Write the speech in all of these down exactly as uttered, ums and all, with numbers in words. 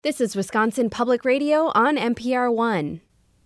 This is Wisconsin Public Radio on N P R one.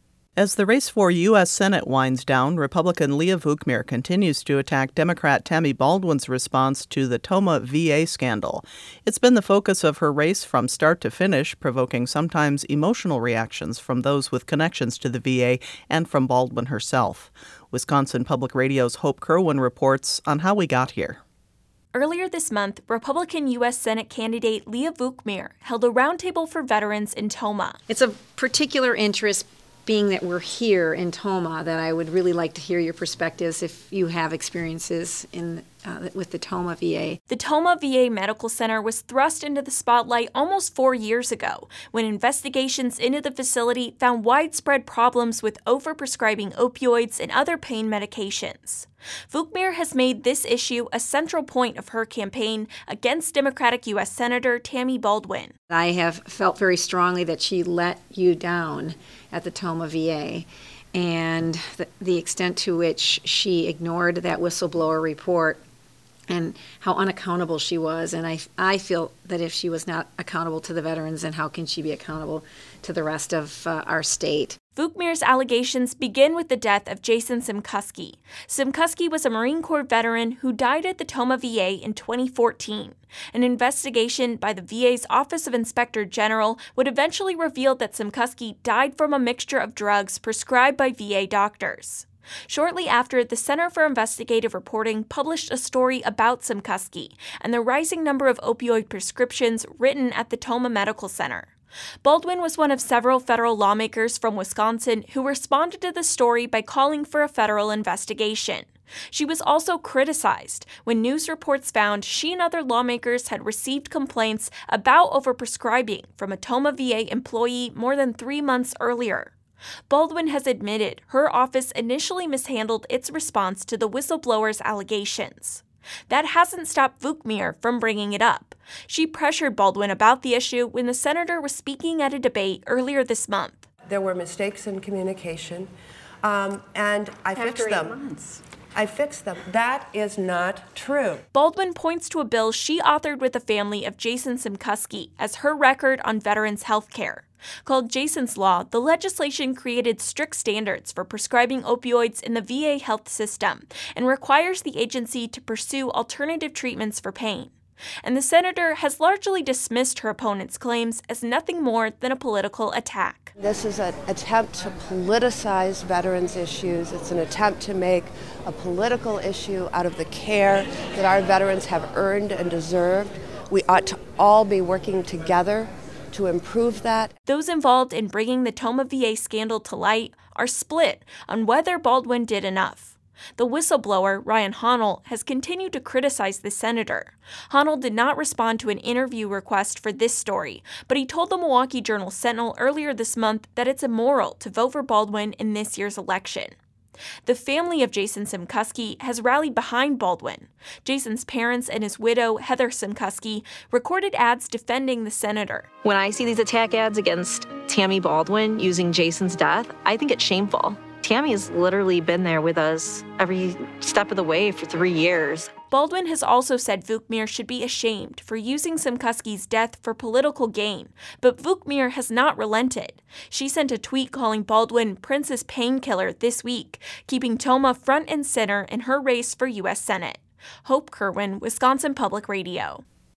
As the race for U S Senate winds down, Republican Leah Vukmir continues to attack Democrat Tammy Baldwin's response to the Tomah V A scandal. It's been the focus of her race from start to finish, provoking sometimes emotional reactions from those with connections to the V A and from Baldwin herself. Wisconsin Public Radio's Hope Kerwin reports on how we got here. Earlier this month, Republican U S Senate candidate Leah Vukmir held a roundtable for veterans in Tomah. It's of particular interest, being that we're here in Tomah, that I would really like to hear your perspectives if you have experiences in uh, with the Tomah V A. The Tomah V A Medical Center was thrust into the spotlight almost four years ago when investigations into the facility found widespread problems with overprescribing opioids and other pain medications. Vukmir has made this issue a central point of her campaign against Democratic U S Senator Tammy Baldwin. I have felt very strongly that she let you down at the Tomah V A, and the, the extent to which she ignored that whistleblower report and how unaccountable she was. And I, I feel that if she was not accountable to the veterans, then how can she be accountable to the rest of uh, our state? Vukmir's allegations begin with the death of Jason Simkuski. Simkuski was a Marine Corps veteran who died at the Tomah V A in twenty fourteen. An investigation by the V A's Office of Inspector General would eventually reveal that Simkuski died from a mixture of drugs prescribed by V A doctors. Shortly after, the Center for Investigative Reporting published a story about Simkuski and the rising number of opioid prescriptions written at the Tomah Medical Center. Baldwin was one of several federal lawmakers from Wisconsin who responded to the story by calling for a federal investigation. She was also criticized when news reports found she and other lawmakers had received complaints about overprescribing from a Tomah V A employee more than three months earlier. Baldwin has admitted her office initially mishandled its response to the whistleblower's allegations. That hasn't stopped Vukmir from bringing it up. She pressured Baldwin about the issue when the senator was speaking at a debate earlier this month. There were mistakes in communication, um, and I After fixed eight them. Months. I fixed them. That is not true. Baldwin points to a bill she authored with the family of Jason Simkuski as her record on veterans' health care. Called Jason's Law, the legislation created strict standards for prescribing opioids in the V A health system and requires the agency to pursue alternative treatments for pain. And the senator has largely dismissed her opponent's claims as nothing more than a political attack. This is an attempt to politicize veterans' issues. It's an attempt to make a political issue out of the care that our veterans have earned and deserved. We ought to all be working together to improve that. Those involved in bringing the Tomah V A scandal to light are split on whether Baldwin did enough. The whistleblower, Ryan Honnell, has continued to criticize the senator. Honnell did not respond to an interview request for this story, but he told the Milwaukee Journal-Sentinel earlier this month that it's immoral to vote for Baldwin in this year's election. The family of Jason Simkuski has rallied behind Baldwin. Jason's parents and his widow, Heather Simkuski, recorded ads defending the senator. When I see these attack ads against Tammy Baldwin using Jason's death, I think it's shameful. Tammy has literally been there with us every step of the way for three years. Baldwin has also said Vukmir should be ashamed for using Simkuski's death for political gain, but Vukmir has not relented. She sent a tweet calling Baldwin Princess Painkiller this week, keeping Tomah front and center in her race for U S Senate. Hope Kerwin, Wisconsin Public Radio.